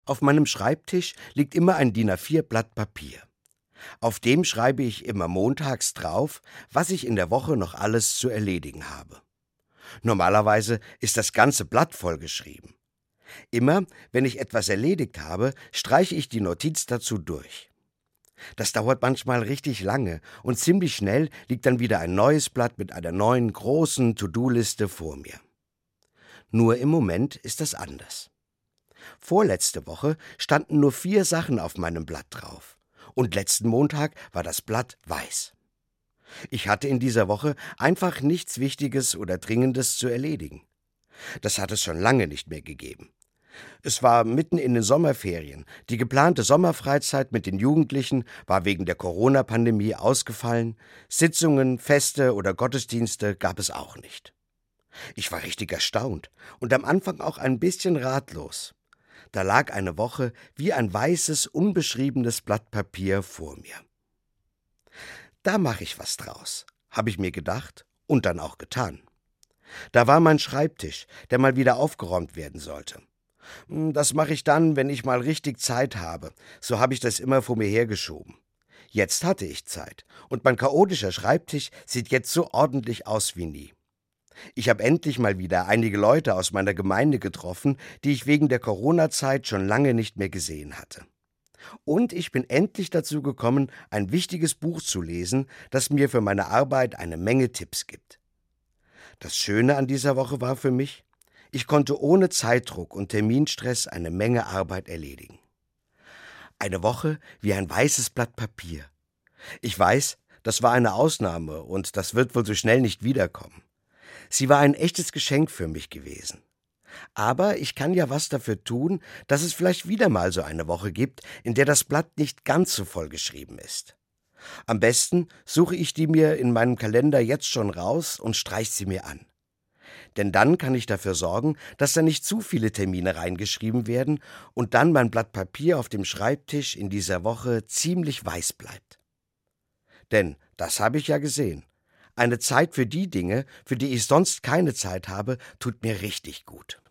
Auf meinem Schreibtisch liegt immer ein DIN A4-Blatt Papier. Auf dem schreibe ich immer montags drauf, was ich in der Woche noch alles zu erledigen habe. Normalerweise ist das ganze Blatt vollgeschrieben. Immer, wenn ich etwas erledigt habe, streiche ich die Notiz dazu durch. Das dauert manchmal richtig lange und ziemlich schnell liegt dann wieder ein neues Blatt mit einer neuen großen To-Do-Liste vor mir. Nur im Moment ist das anders. Vorletzte Woche standen nur 4 Sachen auf meinem Blatt drauf. Und letzten Montag war das Blatt weiß. Ich hatte in dieser Woche einfach nichts Wichtiges oder Dringendes zu erledigen. Das hat es schon lange nicht mehr gegeben. Es war mitten in den Sommerferien. Die geplante Sommerfreizeit mit den Jugendlichen war wegen der Corona-Pandemie ausgefallen. Sitzungen, Feste oder Gottesdienste gab es auch nicht. Ich war richtig erstaunt und am Anfang auch ein bisschen ratlos. Da lag eine Woche wie ein weißes, unbeschriebenes Blatt Papier vor mir. Da mache ich was draus, habe ich mir gedacht und dann auch getan. Da war mein Schreibtisch, der mal wieder aufgeräumt werden sollte. Das mache ich dann, wenn ich mal richtig Zeit habe. So habe ich das immer vor mir hergeschoben. Jetzt hatte ich Zeit und mein chaotischer Schreibtisch sieht jetzt so ordentlich aus wie nie. Ich habe endlich mal wieder einige Leute aus meiner Gemeinde getroffen, die ich wegen der Corona-Zeit schon lange nicht mehr gesehen hatte. Und ich bin endlich dazu gekommen, ein wichtiges Buch zu lesen, das mir für meine Arbeit eine Menge Tipps gibt. Das Schöne an dieser Woche war für mich, ich konnte ohne Zeitdruck und Terminstress eine Menge Arbeit erledigen. Eine Woche wie ein weißes Blatt Papier. Ich weiß, das war eine Ausnahme und das wird wohl so schnell nicht wiederkommen. Sie war ein echtes Geschenk für mich gewesen. Aber ich kann ja was dafür tun, dass es vielleicht wieder mal so eine Woche gibt, in der das Blatt nicht ganz so vollgeschrieben ist. Am besten suche ich die mir in meinem Kalender jetzt schon raus und streiche sie mir an. Denn dann kann ich dafür sorgen, dass da nicht zu viele Termine reingeschrieben werden und dann mein Blatt Papier auf dem Schreibtisch in dieser Woche ziemlich weiß bleibt. Denn, das habe ich ja gesehen, eine Zeit für die Dinge, für die ich sonst keine Zeit habe, tut mir richtig gut.